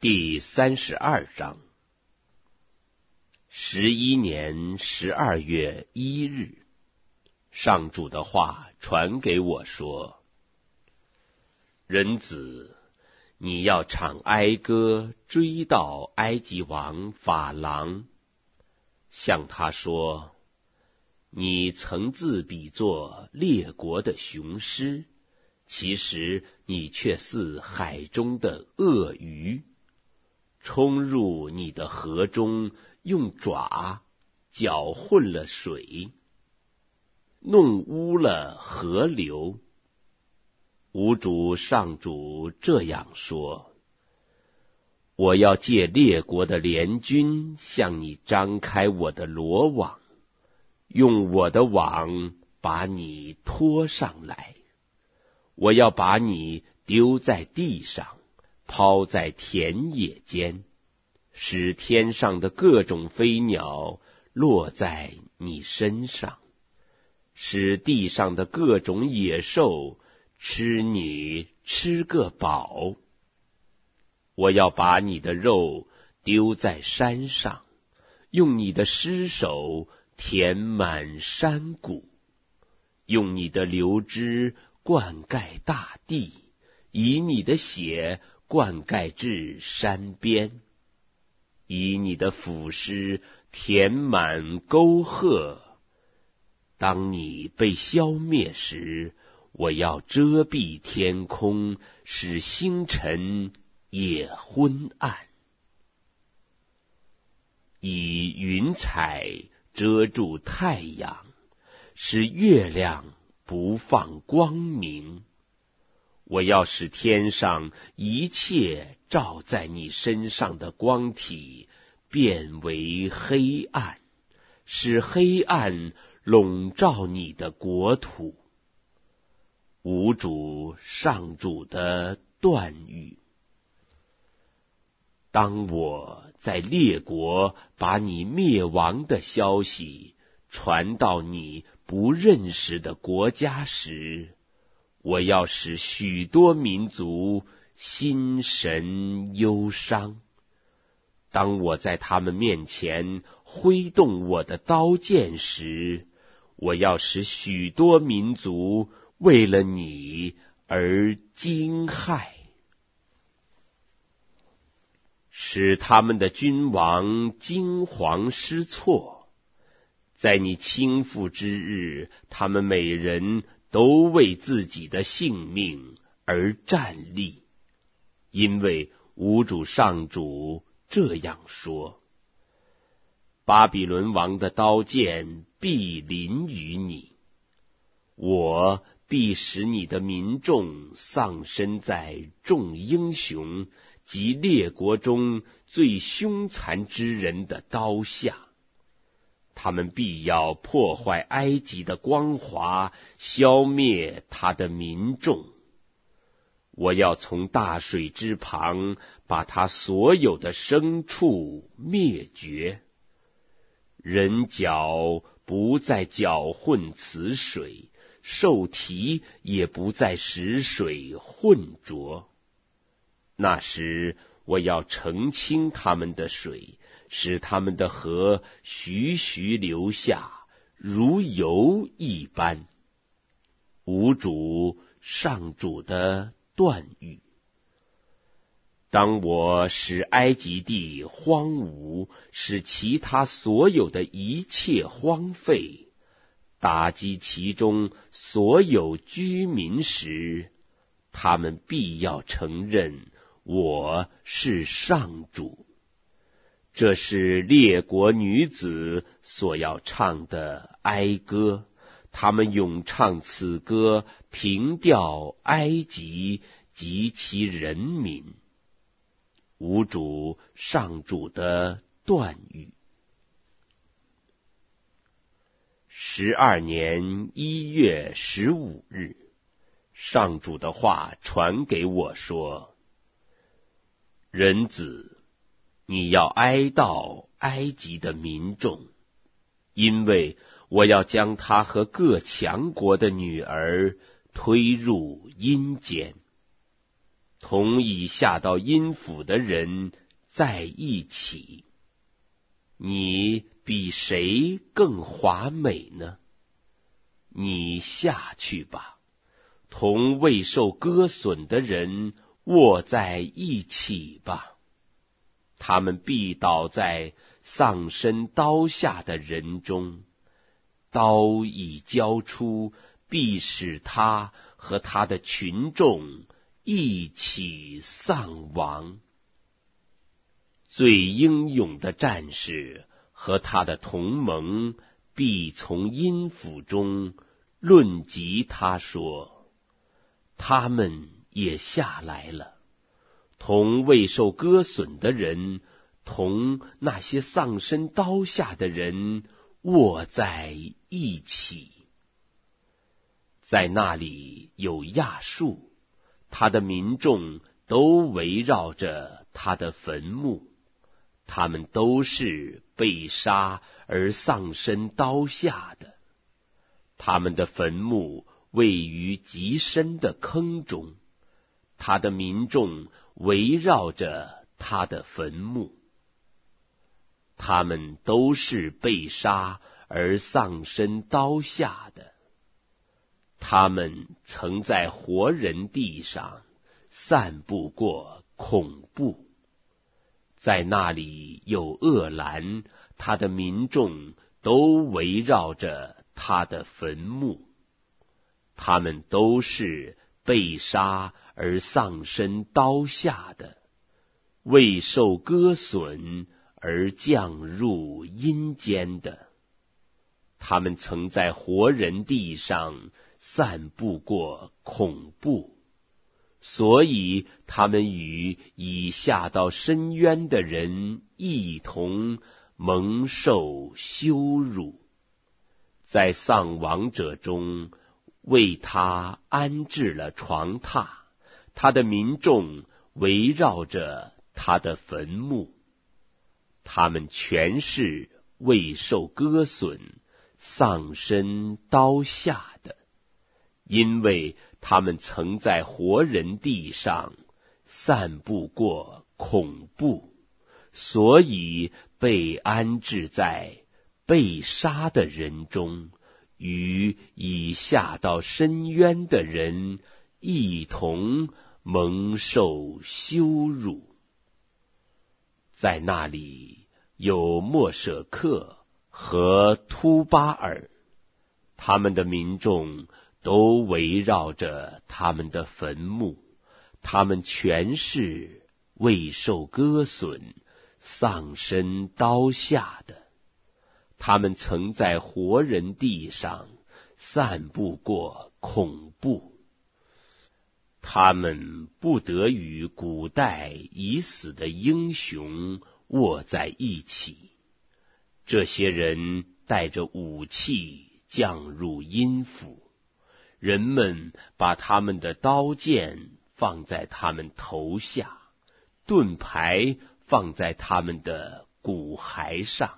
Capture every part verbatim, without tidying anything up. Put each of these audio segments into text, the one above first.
第三十二章。十一年十二月一日，上主的话传给我说：人子，你要唱哀歌，追悼埃及王法郎，向他说：你曾自比作列国的雄狮，其实你却似海中的鳄鱼，冲入你的河中，用爪搅混了水，弄污了河流。吾主上主这样说：我要借列国的联军向你张开我的罗网，用我的网把你拖上来。我要把你丢在地上，抛在田野间，使天上的各种飞鸟落在你身上，使地上的各种野兽吃你吃个饱。我要把你的肉丢在山上，用你的尸首填满山谷，用你的流汁灌溉大地，以你的血灌溉至山边，以你的腐尸填满沟壑。当你被消灭时，我要遮蔽天空，使星辰也昏暗，以云彩遮住太阳，使月亮不放光明。我要使天上一切照在你身上的光体变为黑暗，使黑暗笼罩你的国土。吾主上主的断语。当我在列国把你灭亡的消息传到你不认识的国家时，我要使许多民族心神忧伤。当我在他们面前挥动我的刀剑时，我要使许多民族为了你而惊骇，使他们的君王惊惶失措。在你倾覆之日，他们每人都为自己的性命而站立，因为吾主上主这样说：巴比伦王的刀剑必临于你，我必使你的民众丧身在众英雄及列国中最凶残之人的刀下。他们必要破坏埃及的光华，消灭他的民众。我要从大水之旁把他所有的牲畜灭绝，人脚不再搅混此水，兽蹄也不再使水混浊。那时我要澄清他们的水，使他们的河徐徐流下，如油一般。吾主上主的断语。当我使埃及地荒芜，使其他所有的一切荒废，打击其中所有居民时，他们必要承认我是上主。这是列国女子所要唱的哀歌，他们咏唱此歌，凭吊埃及及其人民。吾主上主的断语。十二年一月十五日，上主的话传给我说：人子，你要哀悼埃及的民众，因为我要将他和各强国的女儿推入阴间。 同已下到阴府的人在一起。你比谁更华美呢？你下去吧，同未受割损的人卧在一起吧。他们必倒在丧身刀下的人中，刀已交出，必使他和他的群众一起丧亡。最英勇的战士和他的同盟必从阴府中论及他说，他们也下来了，同未受割损的人，同那些丧身刀下的人卧在一起。在那里有亚述，他的民众都围绕着他的坟墓，他们都是被杀而丧身刀下的，他们的坟墓位于极深的坑中，他的民众围绕着他的坟墓，他们都是被杀而丧身刀下的，他们曾在活人地上散布过恐怖。在那里有恶兰，他的民众都围绕着他的坟墓，他们都是被杀而丧身刀下的，未受割损而降入阴间的。他们曾在活人地上散布过恐怖，所以他们与已下到深渊的人一同蒙受羞辱。在丧亡者中为他安置了床榻，他的民众围绕着他的坟墓，他们全是未受割损丧身刀下的，因为他们曾在活人地上散布过恐怖，所以被安置在被杀的人中，与已下到深渊的人一同蒙受羞辱。在那里有莫舍克和突巴尔，他们的民众都围绕着他们的坟墓，他们全是未受割损丧身刀下的，他们曾在活人地上散布过恐怖，他们不得与古代已死的英雄卧在一起。这些人带着武器降入阴府，人们把他们的刀剑放在他们头下，盾牌放在他们的骨骸上，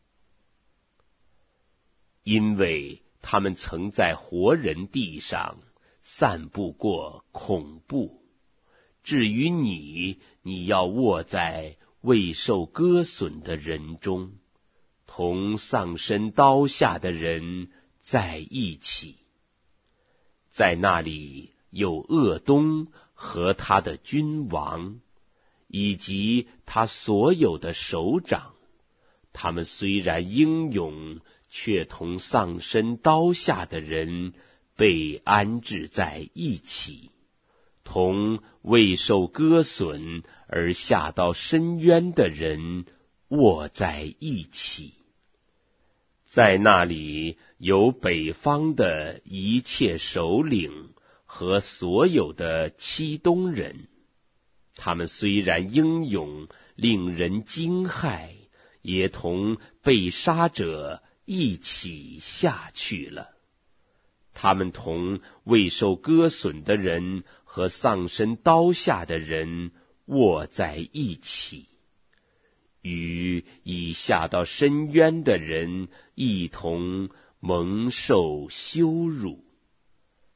因为他们曾在活人地上散布过恐怖。至于你，你要卧在未受割损的人中，同丧身刀下的人在一起。在那里有鄂东和他的君王，以及他所有的首长，他们虽然英勇，却同丧身刀下的人被安置在一起，同未受割损而下到深渊的人卧在一起。在那里有北方的一切首领和所有的漆东人，他们虽然英勇，令人惊骇，也同被杀者一起下去了。他们同未受割损的人和丧身刀下的人卧在一起，与已下到深渊的人一同蒙受羞辱。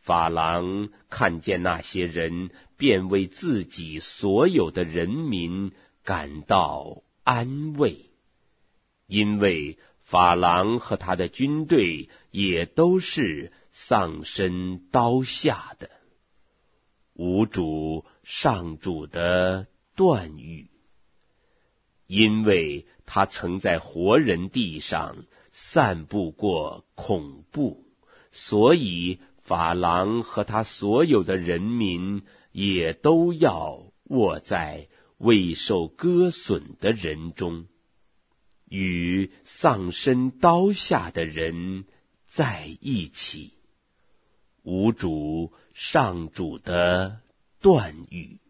法郎看见那些人，便为自己所有的人民感到安慰，因为法郎和他的军队也都是丧身刀下的。吾主上主的断语。因为他曾在活人地上散布过恐怖，所以法郎和他所有的人民也都要卧在未受割损的人中，与丧身刀下的人在一起。吾主上主的断语。